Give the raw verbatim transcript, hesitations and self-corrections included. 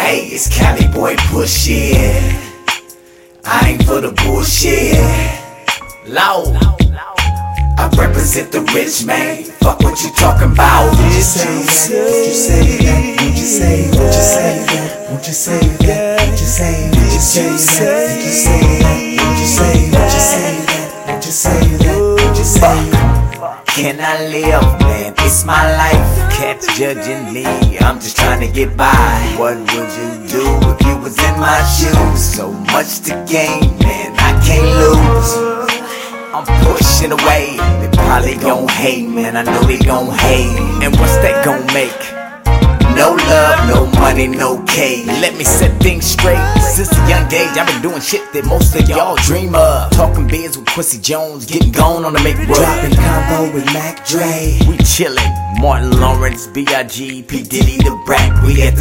Hey, it's Cali boy pushing. I ain't for the bullshit. Low, I represent the rich man. Fuck what you talking about. Won't you say that? Won't you say that? Won't you say? Won't you say that? Won't you say that? Won't you say? Won't you say that? Won't you say that? Won't you say? Won't you say that? Won't you say that? Won't you say that? Can I live, man? It's my life. Cats judging me, I'm just trying to get by. What would you do if you was in my shoes? So much to gain, man, I can't lose. I'm pushing away, they probably gon' hate, man, I know they gon' hate. And what's that gon' make? No love, no money, no cake. Let me set things straight. Since a young age, I've been doing shit that most of y'all dream of. Talking biz with Quincy Jones, getting gone on the make road. Dropping combo with Mac Dre. We chillin', Martin Lawrence, B I G, P Diddy, the Brat. We at the